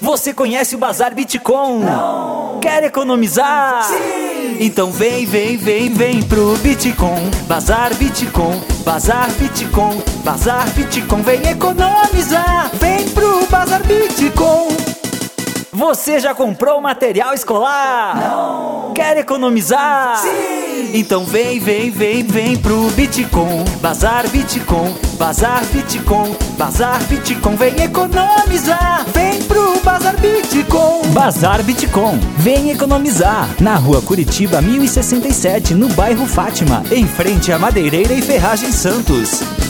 Você conhece o Bazar Bitcoin? Não. Quer economizar? Sim. Então vem pro Bitcoin. Bazar Bitcoin, Bazar Bitcoin, Bazar Bitcoin. Vem economizar, vem pro Bazar Bitcoin. Você já comprou material escolar? Não. Quer economizar? Sim. Então vem pro Bitcoin. Bazar Bitcoin, Bazar Bitcoin, Bazar Bitcoin. Vem economizar, vem pro Bazar Bitcoin. Bazar Bitcoin, vem economizar. Na rua Curitiba 1067, no bairro Fátima, em frente à Madeireira e Ferragem Santos.